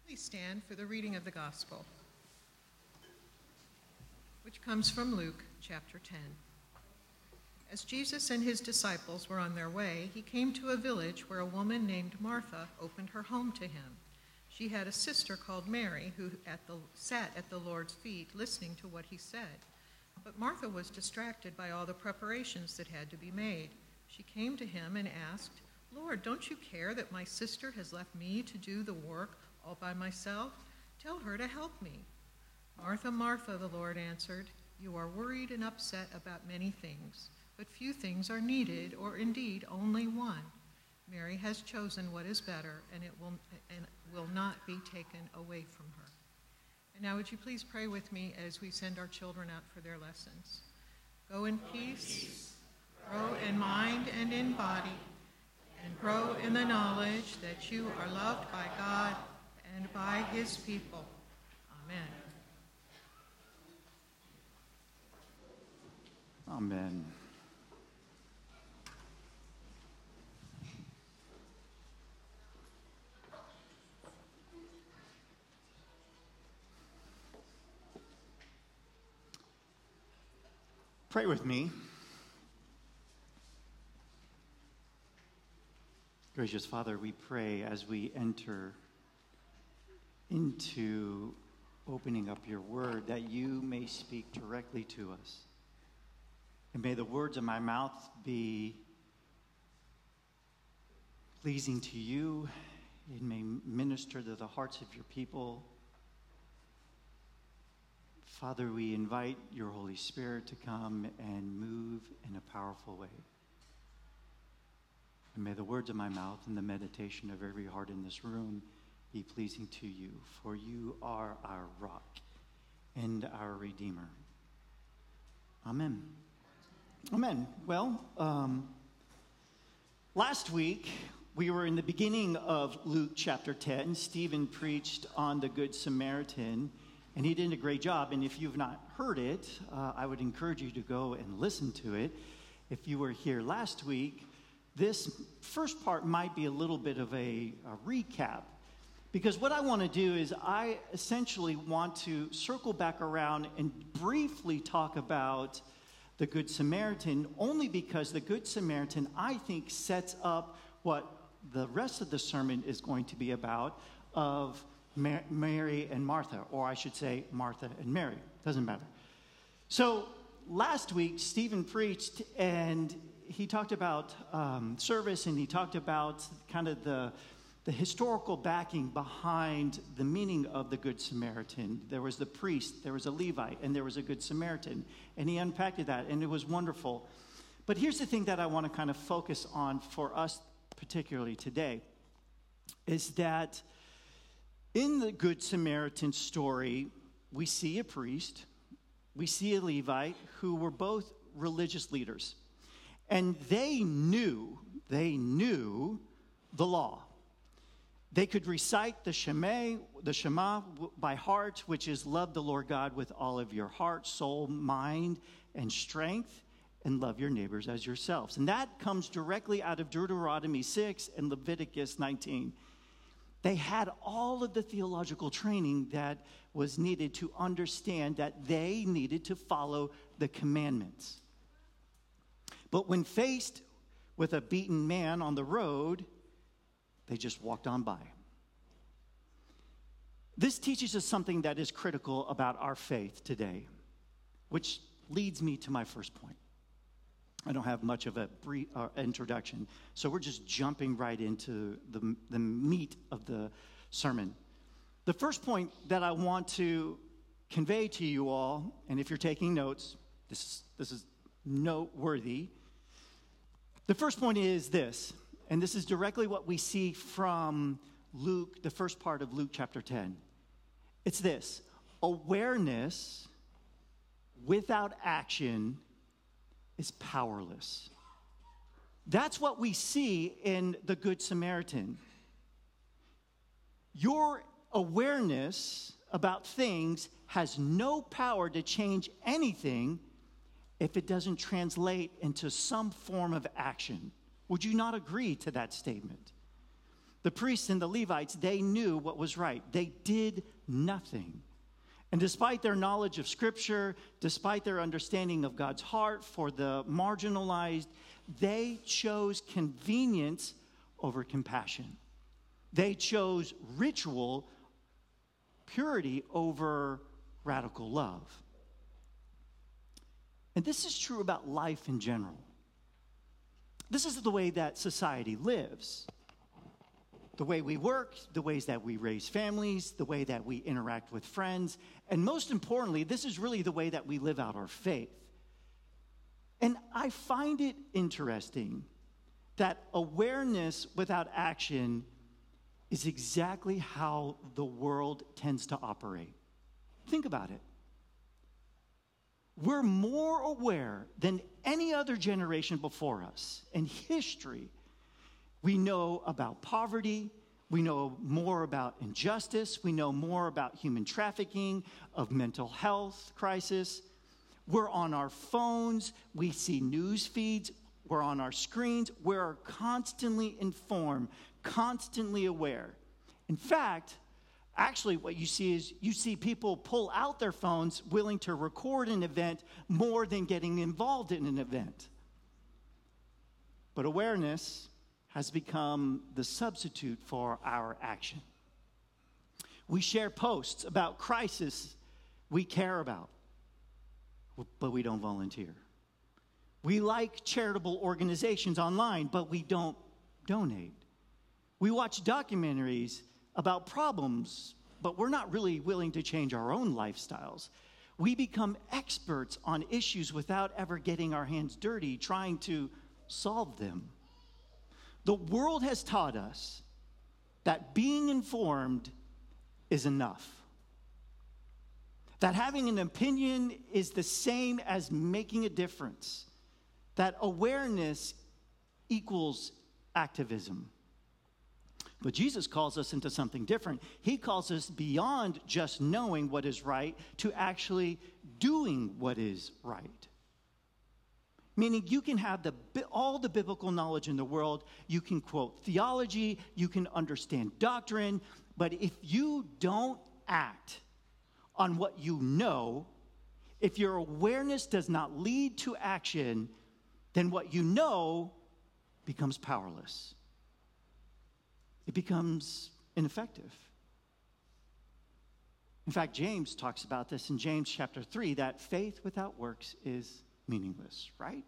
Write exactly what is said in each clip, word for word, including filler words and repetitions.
Please stand for the reading of the gospel, which comes from Luke chapter ten. As Jesus and his disciples were on their way, he came to a village where a woman named Martha opened her home to him. She had a sister called Mary who at the, sat at the Lord's feet listening to what he said. But Martha was distracted by all the preparations that had to be made. She came to him and asked, "Lord, don't you care that my sister has left me to do the work all by myself? Tell her to help me." "Martha, Martha," the Lord answered, "you are worried and upset about many things, but few things are needed, or indeed only one. Mary has chosen what is better, and it will and will not be taken away from her." And now would you please pray with me as we send our children out for their lessons. Go in peace, grow in mind and in body, and grow in the knowledge that you are loved by God and by his people. Amen. Amen. Pray with me. Gracious Father, we pray as we enter into opening up your word that you may speak directly to us. And may the words of my mouth be pleasing to you. It may minister to the hearts of your people. Father, we invite your Holy Spirit to come and move in a powerful way. And may the words of my mouth and the meditation of every heart in this room be pleasing to you, for you are our rock and our Redeemer. Amen. Amen. Well, um, last week we were in the beginning of Luke chapter ten. Stephen preached on the Good Samaritan, and he did a great job. And if you've not heard it, uh, I would encourage you to go and listen to it. If you were here last week, this first part might be a little bit of a, a recap. Because what I want to do is I essentially want to circle back around and briefly talk about the Good Samaritan, only because the Good Samaritan, I think, sets up what the rest of the sermon is going to be about of Mary and Martha, or I should say Martha and Mary. Doesn't matter. So last week, Stephen preached, and he talked about um, service, and he talked about kind of the, the historical backing behind the meaning of the Good Samaritan. There was the priest, there was a Levite, and there was a Good Samaritan. And he unpacked that, and it was wonderful. But here's the thing that I want to kind of focus on for us, particularly today, is that in the Good Samaritan story, we see a priest, we see a Levite who were both religious leaders. And they knew, they knew the law. They could recite the Shema, the Shema by heart, which is love the Lord God with all of your heart, soul, mind, and strength, and love your neighbors as yourselves. And that comes directly out of Deuteronomy six and Leviticus nineteen. They had all of the theological training that was needed to understand that they needed to follow the commandments. But when faced with a beaten man on the road, they just walked on by. This teaches us something that is critical about our faith today, which leads me to my first point. I don't have much of a brief uh, introduction, so we're just jumping right into the, the meat of the sermon. The first point that I want to convey to you all, and if you're taking notes, this is, this is noteworthy. The first point is this, and this is directly what we see from Luke, the first part of Luke chapter ten. It's this: awareness without action is powerless. That's what we see in the Good Samaritan. Your awareness about things has no power to change anything if it doesn't translate into some form of action. Would you not agree to that statement? The priests and the Levites, they knew what was right. They did nothing. And despite their knowledge of Scripture, despite their understanding of God's heart for the marginalized, they chose convenience over compassion. They chose ritual purity over radical love. And this is true about life in general. This is the way that society lives. The way we work, the ways that we raise families, the way that we interact with friends, and most importantly, this is really the way that we live out our faith. And I find it interesting that awareness without action is exactly how the world tends to operate. Think about it. We're more aware than any other generation before us in history. We know about poverty. We know more about injustice. We know more about human trafficking, of mental health crisis. We're on our phones. We see news feeds. We're on our screens. We're constantly informed, constantly aware. In fact, actually what you see is you see people pull out their phones willing to record an event more than getting involved in an event. But awareness has become the substitute for our action. We share posts about crisis we care about, but we don't volunteer. We like charitable organizations online, but we don't donate. We watch documentaries about problems, but we're not really willing to change our own lifestyles. We become experts on issues without ever getting our hands dirty trying to solve them. The world has taught us that being informed is enough. That having an opinion is the same as making a difference. That awareness equals activism. But Jesus calls us into something different. He calls us beyond just knowing what is right to actually doing what is right. Meaning you can have the, all the biblical knowledge in the world, you can quote theology, you can understand doctrine, but if you don't act on what you know, if your awareness does not lead to action, then what you know becomes powerless. It becomes ineffective. In fact, James talks about this in James chapter three, that faith without works is meaningless, right?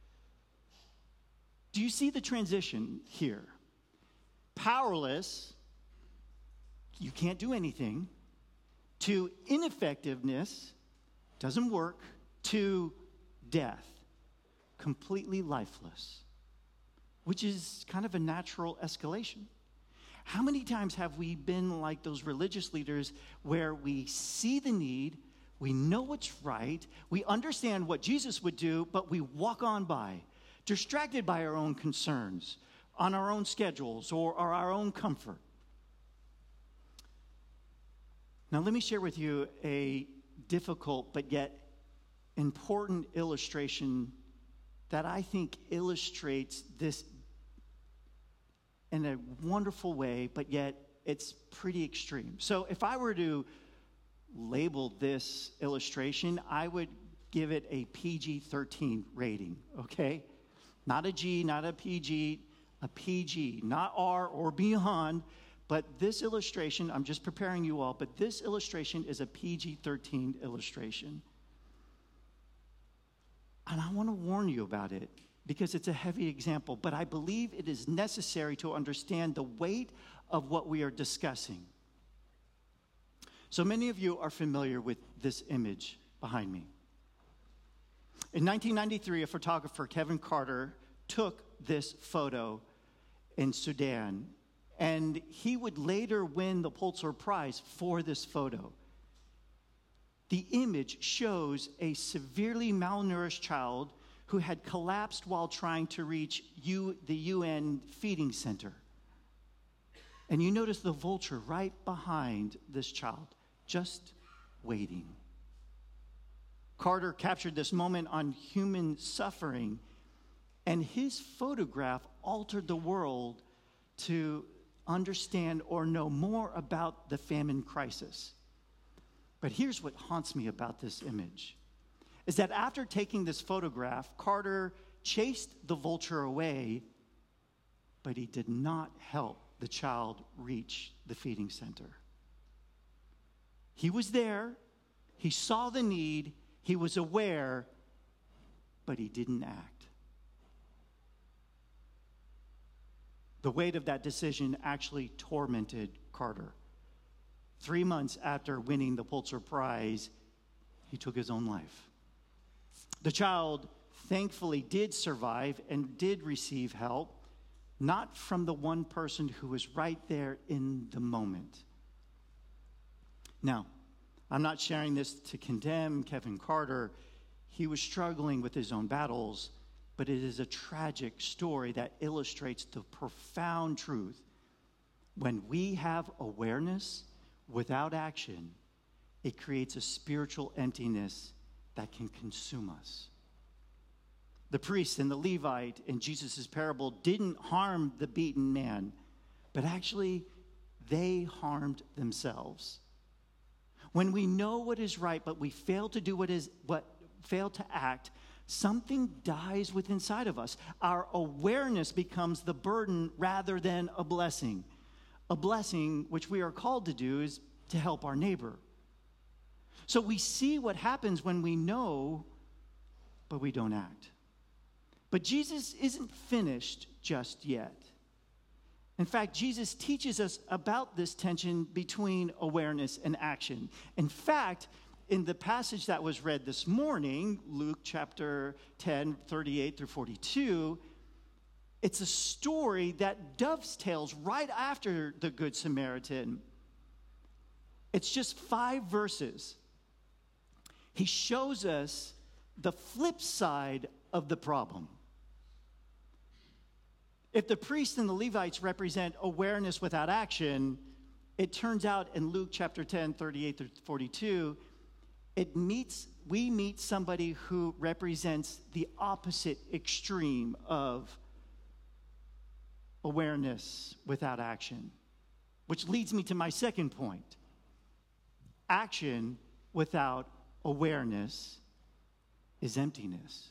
Do you see the transition here? Powerless, you can't do anything, to ineffectiveness, doesn't work, to death, completely lifeless, which is kind of a natural escalation. How many times have we been like those religious leaders where we see the need, we know what's right, we understand what Jesus would do, but we walk on by, distracted by our own concerns, on our own schedules, or, or our own comfort? Now, let me share with you a difficult but yet important illustration that I think illustrates this in a wonderful way, but yet it's pretty extreme. So if I were to label this illustration, I would give it a P G thirteen rating, okay? Not a G, not a P G, a P G, not R or beyond, but this illustration, I'm just preparing you all, but this illustration is a P G thirteen illustration. And I want to warn you about it because it's a heavy example, but I believe it is necessary to understand the weight of what we are discussing. So many of you are familiar with this image behind me. In nineteen ninety-three, a photographer, Kevin Carter, took this photo in Sudan, and he would later win the Pulitzer Prize for this photo. The image shows a severely malnourished child who had collapsed while trying to reach U, the U N feeding center. And you notice the vulture right behind this child, just waiting. Carter captured this moment on human suffering, and his photograph altered the world to understand or know more about the famine crisis. But here's what haunts me about this image, is that after taking this photograph, Carter chased the vulture away, but he did not help the child reach the feeding center. He was there, he saw the need, he was aware, but he didn't act. The weight of that decision actually tormented Carter. Three months after winning the Pulitzer Prize, he took his own life. The child thankfully did survive and did receive help, not from the one person who was right there in the moment. Now, I'm not sharing this to condemn Kevin Carter. He was struggling with his own battles, but it is a tragic story that illustrates the profound truth. When we have awareness without action, it creates a spiritual emptiness that can consume us. The priest and the Levite in Jesus' parable didn't harm the beaten man, but actually they harmed themselves. When we know what is right, but we fail to do what is what fail to act, something dies within inside of us. Our awareness becomes the burden rather than a blessing. A blessing, which we are called to do, is to help our neighbor. So we see what happens when we know, but we don't act. But Jesus isn't finished just yet. In fact, Jesus teaches us about this tension between awareness and action. In fact, in the passage that was read this morning, Luke chapter ten, thirty-eight through forty-two, it's a story that dovetails right after the Good Samaritan. It's just five verses. He shows us the flip side of the problem. If the priests and the Levites represent awareness without action, it turns out in Luke chapter ten, thirty-eight through forty-two, it meets, we meet somebody who represents the opposite extreme of awareness without action, which leads me to my second point. Action without awareness is emptiness.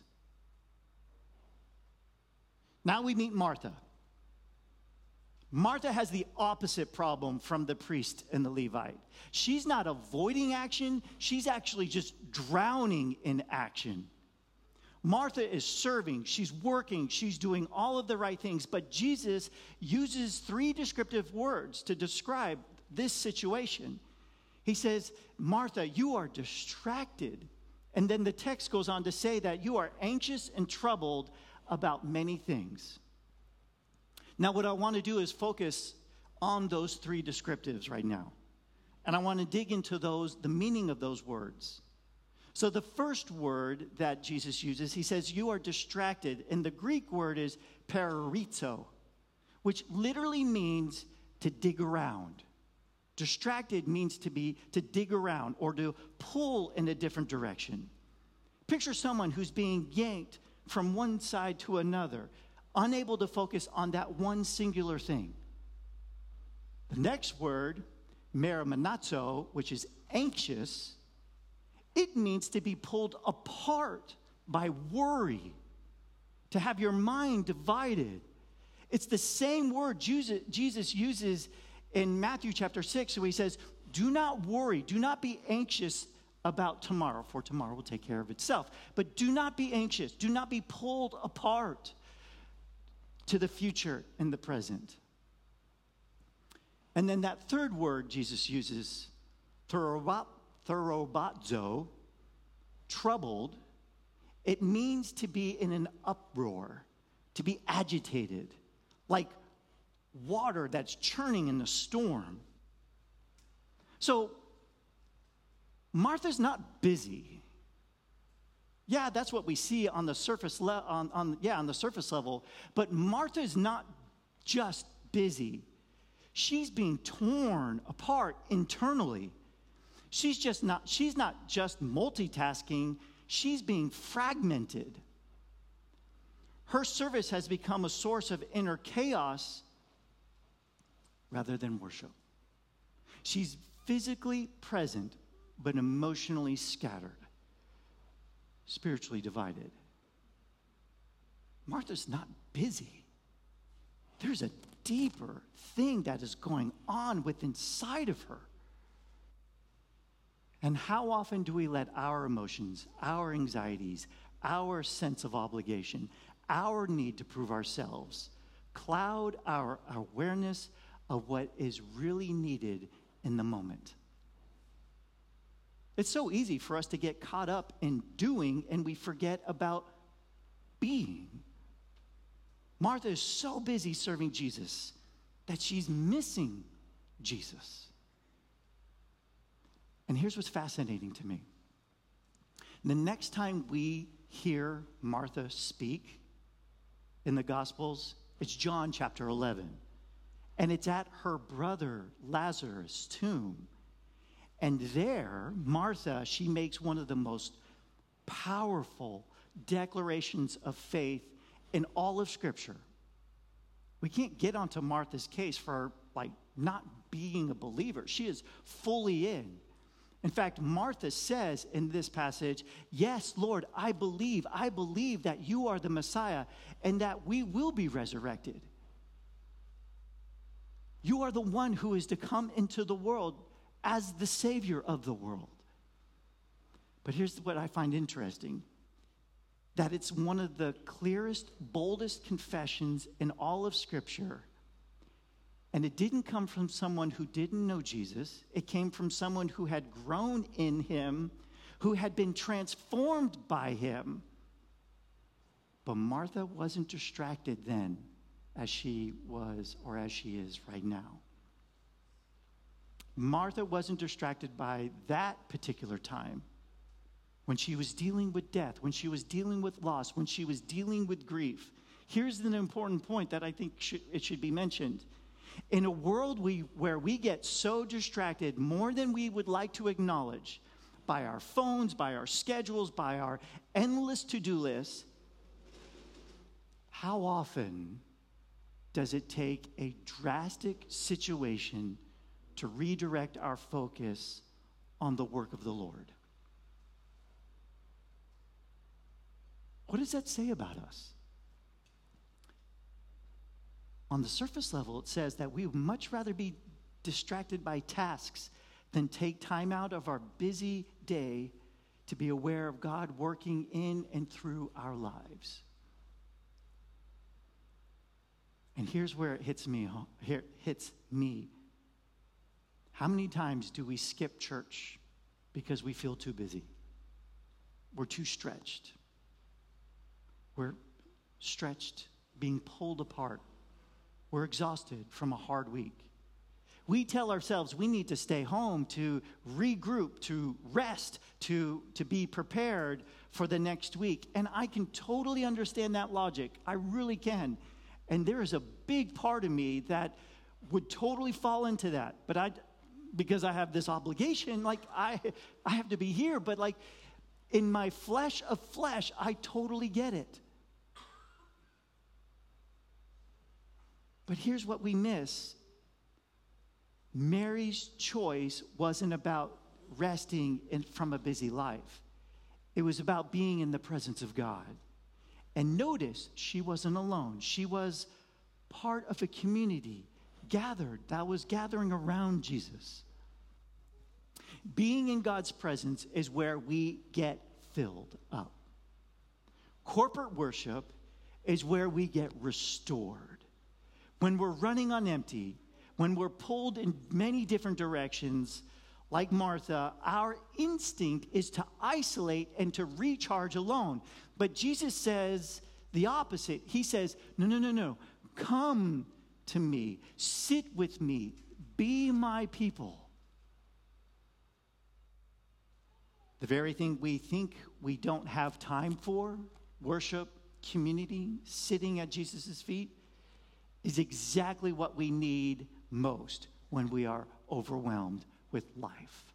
Now we meet Martha. Martha has the opposite problem from the priest and the Levite. She's not avoiding action, she's actually just drowning in action. Martha is serving, she's working, she's doing all of the right things, but Jesus uses three descriptive words to describe this situation. He says, Martha, you are distracted. And then the text goes on to say that you are anxious and troubled about many things. Now, what I want to do is focus on those three descriptives right now. And I want to dig into those, the meaning of those words. So the first word that Jesus uses, he says, you are distracted. And the Greek word is pararizo, which literally means to dig around. Distracted means to be, to dig around or to pull in a different direction. Picture someone who's being yanked from one side to another, unable to focus on that one singular thing. The next word, merimanazo, which is anxious, it means to be pulled apart by worry, to have your mind divided. It's the same word Jesus uses in Matthew chapter six, where he says, do not worry, do not be anxious about tomorrow, for tomorrow will take care of itself. But do not be anxious, do not be pulled apart to the future and the present. And then that third word Jesus uses, thorobazo, troubled, it means to be in an uproar, to be agitated, like water that's churning in a storm. So, Martha's not busy. Yeah, that's what we see on the surface le- on, on yeah, on the surface level, but Martha's not just busy. She's being torn apart internally. She's just not she's not just multitasking, she's being fragmented. Her service has become a source of inner chaos, rather than worship. She's physically present, but emotionally scattered, spiritually divided. Martha's not busy. There's a deeper thing that is going on within inside of her. And how often do we let our emotions, our anxieties, our sense of obligation, our need to prove ourselves cloud our awareness of what is really needed in the moment? It's so easy for us to get caught up in doing and we forget about being. Martha is so busy serving Jesus that she's missing Jesus. And here's what's fascinating to me. The next time we hear Martha speak in the Gospels, it's John chapter eleven. And it's at her brother Lazarus' tomb. And there, Martha, she makes one of the most powerful declarations of faith in all of Scripture. We can't get onto Martha's case for, like, not being a believer. She is fully in. In fact, Martha says in this passage, yes, Lord, I believe, I believe that you are the Messiah and that we will be resurrected. You are the one who is to come into the world as the Savior of the world. But here's what I find interesting, that it's one of the clearest, boldest confessions in all of Scripture. And it didn't come from someone who didn't know Jesus. It came from someone who had grown in him, who had been transformed by him. But Martha wasn't distracted then as she was or as she is right now. Martha wasn't distracted by that particular time when she was dealing with death, when she was dealing with loss, when she was dealing with grief. Here's an important point that I think should, it should be mentioned. In a world we, where we get so distracted more than we would like to acknowledge by our phones, by our schedules, by our endless to-do lists, how often does it take a drastic situation to redirect our focus on the work of the Lord? What does that say about us? On the surface level, it says that we would much rather be distracted by tasks than take time out of our busy day to be aware of God working in and through our lives. And here's where it hits me. Here it hits me. How many times do we skip church because we feel too busy? We're too stretched. We're stretched, being pulled apart. We're exhausted from a hard week. We tell ourselves we need to stay home to regroup, to rest, to, to be prepared for the next week. And I can totally understand that logic. I really can. And there is a big part of me that would totally fall into that. But I, because I have this obligation, like I, I have to be here. But like in my flesh of flesh, I totally get it. But here's what we miss. Mary's choice wasn't about resting in, from a busy life. It was about being in the presence of God. And notice, she wasn't alone. She was part of a community gathered, that was gathering around Jesus. Being in God's presence is where we get filled up. Corporate worship is where we get restored. When we're running on empty, when we're pulled in many different directions, like Martha, our instinct is to isolate and to recharge alone. But Jesus says the opposite. He says, no, no, no, no. Come to me. Sit with me. Be my people. The very thing we think we don't have time for, worship, community, sitting at Jesus' feet, is exactly what we need most when we are overwhelmed with life.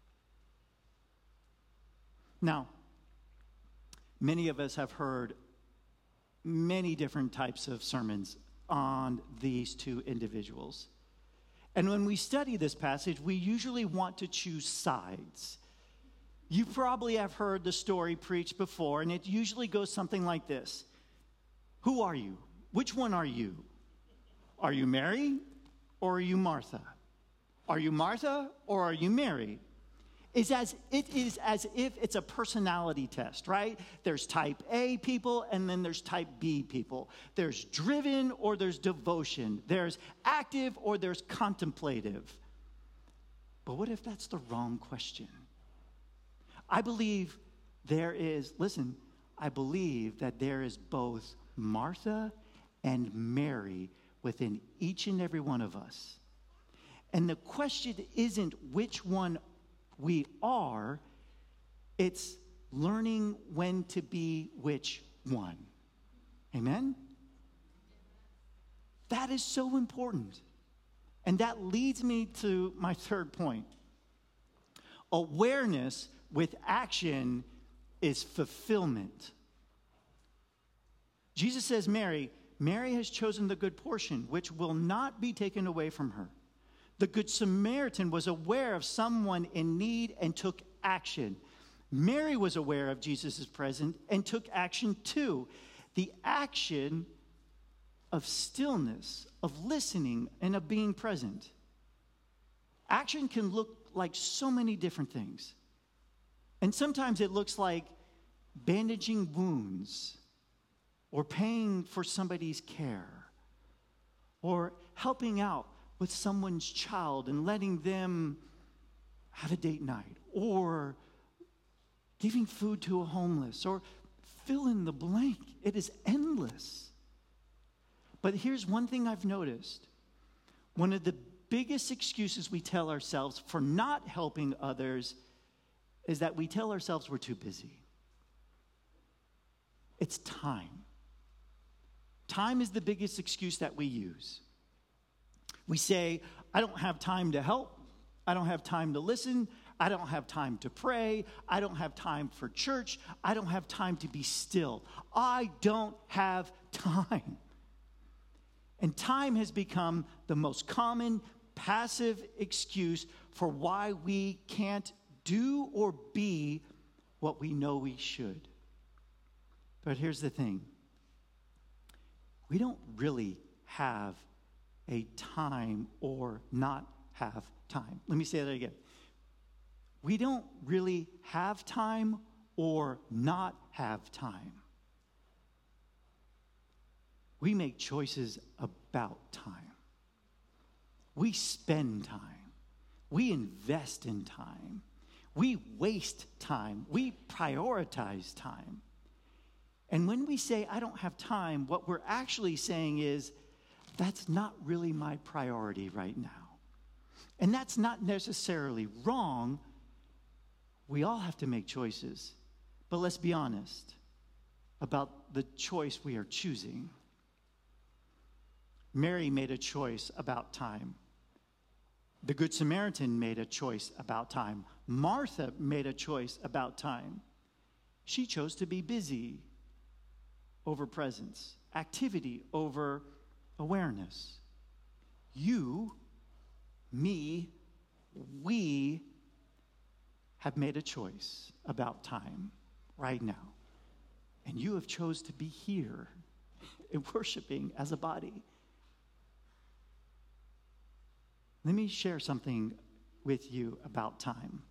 Now, many of us have heard many different types of sermons on these two individuals. And when we study this passage, we usually want to choose sides. You probably have heard the story preached before, and it usually goes something like this. Who are you? Which one are you? Are you Mary or are you Martha? Are you Martha or are you Mary? It's as, it is as if it's a personality test, right? There's type A people and then there's type B people. There's driven or there's devotion. There's active or there's contemplative. But what if that's the wrong question? I believe there is, listen, I believe that there is both Martha and Mary within each and every one of us. And the question isn't which one we are, it's learning when to be which one. Amen? That is so important. And that leads me to my third point. Awareness with action is fulfillment. Jesus says, Mary, Mary has chosen the good portion, which will not be taken away from her. The Good Samaritan was aware of someone in need and took action. Mary was aware of Jesus' presence and took action too. The action of stillness, of listening, and of being present. Action can look like so many different things. And sometimes it looks like bandaging wounds, or paying for somebody's care, or helping out with someone's child and letting them have a date night, or giving food to a homeless, or fill in the blank. It is endless. But here's one thing I've noticed. One of the biggest excuses we tell ourselves for not helping others is that we tell ourselves we're too busy. It's time. Time is the biggest excuse that we use. We say, I don't have time to help. I don't have time to listen. I don't have time to pray. I don't have time for church. I don't have time to be still. I don't have time. And time has become the most common passive excuse for why we can't do or be what we know we should. But here's the thing. We don't really have a time or not have time. Let me say that again. We don't really have time or not have time. We make choices about time. We spend time. We invest in time. We waste time. We prioritize time. And when we say, I don't have time, what we're actually saying is, that's not really my priority right now. And that's not necessarily wrong. We all have to make choices. But let's be honest about the choice we are choosing. Mary made a choice about time. The Good Samaritan made a choice about time. Martha made a choice about time. She chose to be busy over presence, activity over awareness. You, me, we have made a choice about time right now. And you have chose to be here and worshiping as a body. Let me share something with you about time.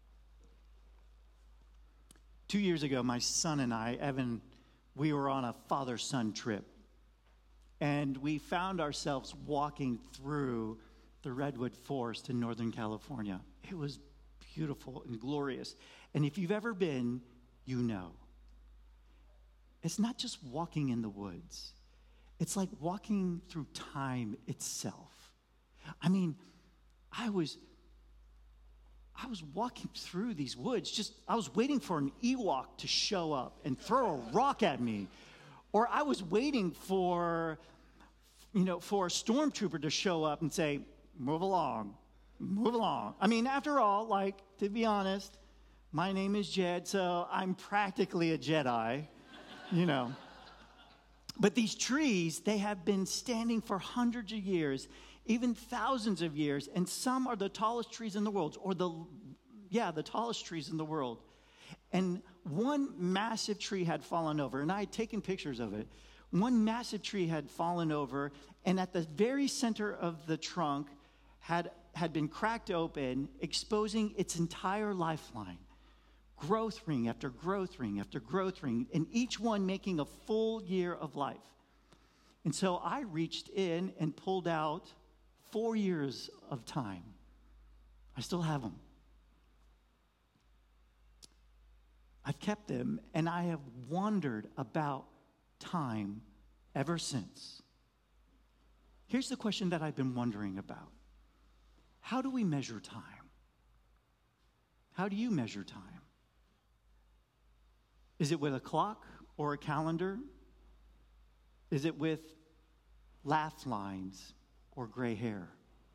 Two years ago, my son and I, Evan, we were on a father-son trip. And we found ourselves walking through the Redwood Forest in Northern California. It was beautiful and glorious. And if you've ever been, you know. It's not just walking in the woods. It's like walking through time itself. I mean, I was I was walking through these woods, just I was waiting for an Ewok to show up and throw a rock at me. Or I was waiting for, you know, for a stormtrooper to show up and say, move along, move along. I mean, after all, like, to be honest, my name is Jed, so I'm practically a Jedi, you know. But these trees, they have been standing for hundreds of years even thousands of years, and some are the tallest trees in the world, or the, yeah, the tallest trees in the world. And one massive tree had fallen over, and I had taken pictures of it. One massive tree had fallen over, and at the very center of the trunk had, had been cracked open, exposing its entire lifeline. Growth ring after growth ring after growth ring, and each one making a full year of life. And so I reached in and pulled out four years of time. I still have them. I've kept them, and I have wondered about time ever since. Here's the question that I've been wondering about. How do we measure time? How do you measure time? Is it with a clock or a calendar? Is it with laugh lines or gray hair?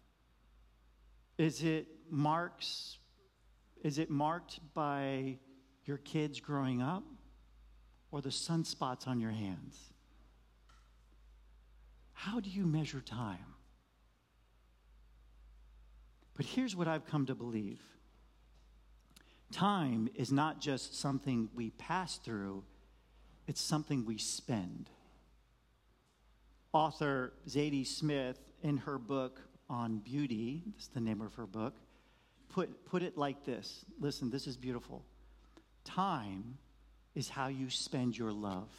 Is it marks? Is it marked by your kids growing up or the sunspots on your hands? How do you measure time? But here's what I've come to believe. Time is not just something we pass through, it's something we spend. Author Zadie Smith, in her book on beauty, that's the name of her book, put, put it like this. Listen, this is beautiful. Time is how you spend your love.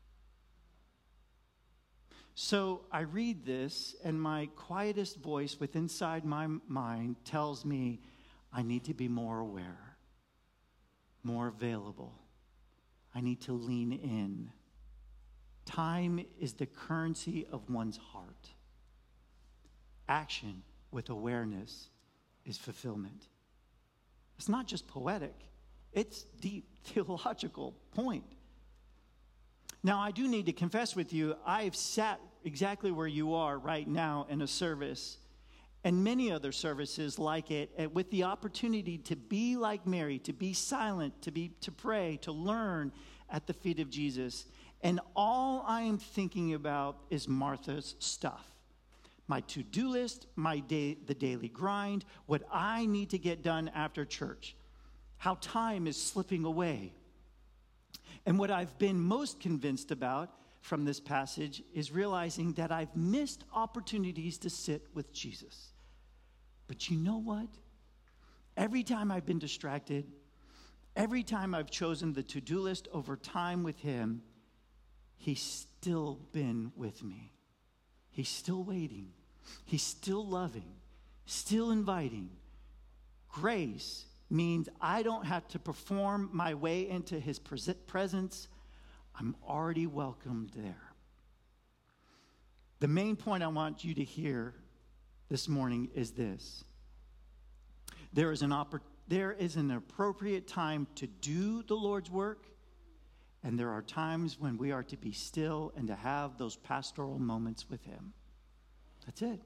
So I read this, and my quietest voice within inside my mind tells me I need to be more aware, more available. I need to lean in. Time is the currency of one's heart. Action with awareness is fulfillment. It's not just poetic. It's deep theological point. Now, I do need to confess with you, I've sat exactly where you are right now in a service and many other services like it, and with the opportunity to be like Mary, to be silent, to be to pray, to learn at the feet of Jesus. And all I am thinking about is Martha's stuff. My to-do list, my day, the daily grind, what I need to get done after church. How time is slipping away. And what I've been most convinced about from this passage is realizing that I've missed opportunities to sit with Jesus. But you know what? Every time I've been distracted, every time I've chosen the to-do list over time with him, he's still been with me. He's still waiting. He's still loving, still inviting. Grace means I don't have to perform my way into his presence. I'm already welcomed there. The main point I want you to hear this morning is this. There is an oppor- there is an appropriate time to do the Lord's work, and there are times when we are to be still and to have those pastoral moments with him. That's it.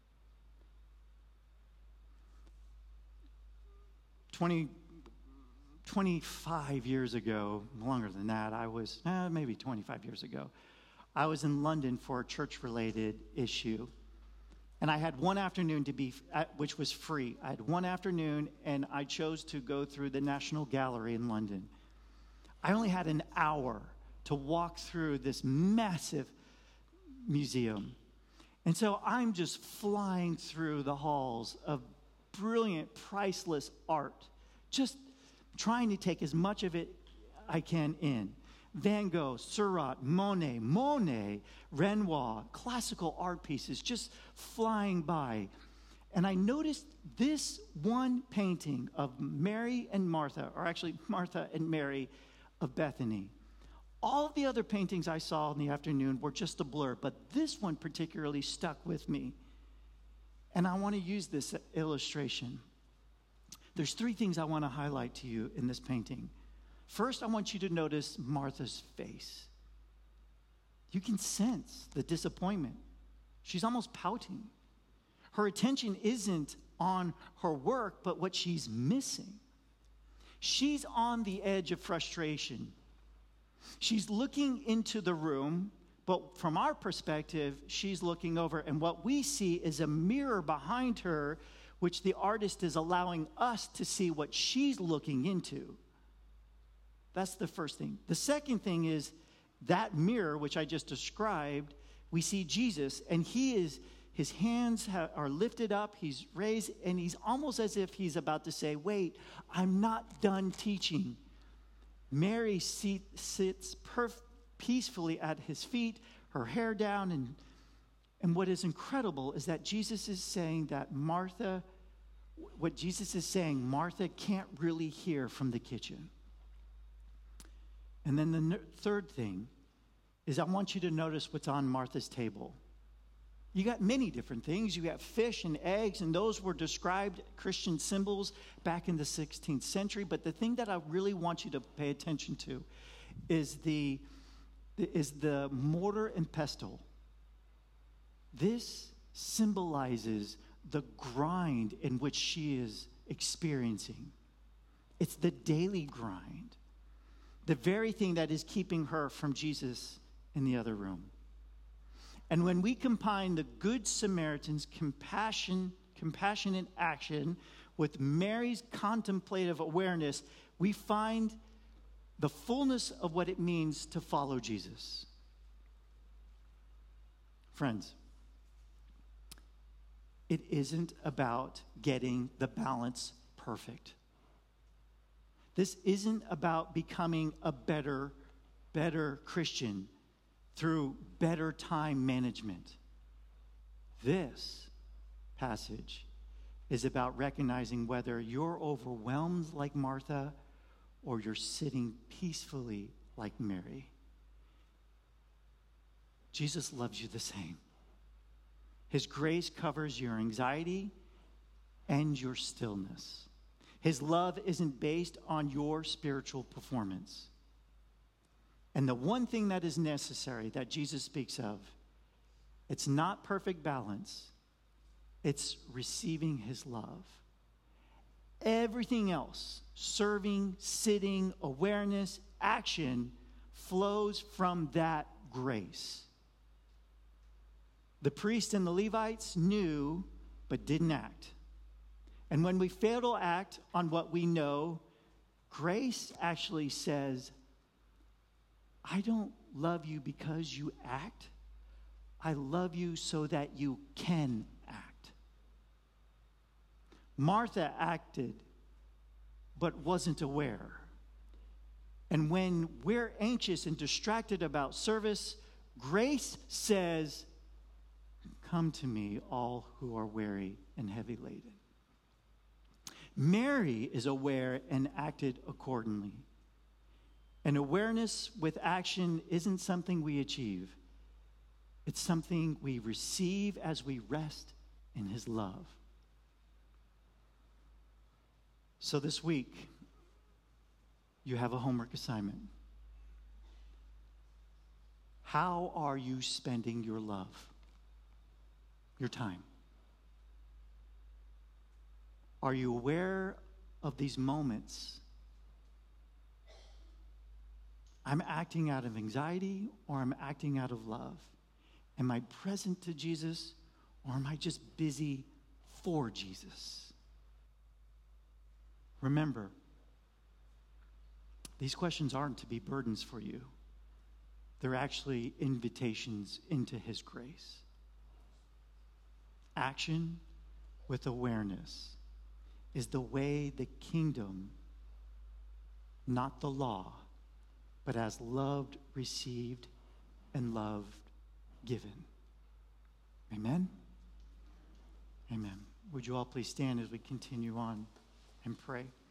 twenty, twenty-five years ago, longer than that, I was, eh, maybe twenty-five years ago, I was in London for a church-related issue. And I had one afternoon to be, which was free. I had one afternoon, and I chose to go through the National Gallery in London. I only had an hour to walk through this massive museum. And so I'm just flying through the halls of brilliant, priceless art, just trying to take as much of it I can in. Van Gogh, Seurat, Monet, Monet, Renoir, classical art pieces just flying by. And I noticed this one painting of Mary and Martha, or actually Martha and Mary of Bethany. All of the other paintings I saw in the afternoon were just a blur, but this one particularly stuck with me. And I want to use this illustration. There's three things I want to highlight to you in this painting. First, I want you to notice Martha's face. You can sense the disappointment. She's almost pouting. Her attention isn't on her work, but what she's missing. She's on the edge of frustration. She's looking into the room, But from our perspective, she's looking over, and what we see is a mirror behind her, which the artist is allowing us to see what she's looking into. That's the first thing. The second thing is that mirror, which I just described, we see Jesus, and he is, his hands ha- are lifted up, he's raised, and he's almost as if he's about to say, wait, I'm not done teaching. Mary seat, sits perf- peacefully at his feet, her hair down, and, and what is incredible is that Jesus is saying that Martha, what Jesus is saying, Martha can't really hear from the kitchen. And then the n- third thing is I want you to notice what's on Martha's table. You got many different things. You got fish and eggs, and those were described Christian symbols back in the sixteenth century. But the thing that I really want you to pay attention to is the, is the mortar and pestle. This symbolizes the grind in which she is experiencing. It's the daily grind. The very thing that is keeping her from Jesus in the other room. And when we combine the Good Samaritan's compassion, compassionate action with Mary's contemplative awareness, we find the fullness of what it means to follow Jesus. Friends, it isn't about getting the balance perfect. This isn't about becoming a better, better Christian through better time management. This passage is about recognizing whether you're overwhelmed like Martha or you're sitting peacefully like Mary. Jesus loves you the same. His grace covers your anxiety and your stillness. His love isn't based on your spiritual performance. And the one thing that is necessary that Jesus speaks of, it's not perfect balance. It's receiving his love. Everything else, serving, sitting, awareness, action, flows from that grace. The priests and the Levites knew, but didn't act. And when we fail to act on what we know, grace actually says, I don't love you because you act. I love you so that you can act. Martha acted, but wasn't aware. And when we're anxious and distracted about service, grace says, come to me, all who are weary and heavy laden. Mary is aware and acted accordingly. And awareness with action isn't something we achieve. It's something we receive as we rest in his love. So this week, you have a homework assignment. How are you spending your love, your time? Are you aware of these moments? I'm acting out of anxiety or I'm acting out of love? Am I present to Jesus or am I just busy for Jesus? Remember, these questions aren't to be burdens for you. They're actually invitations into his grace. Action with awareness is the way the kingdom, not the law, but as loved, received, and loved, given. Amen? Amen. Would you all please stand as we continue on and pray?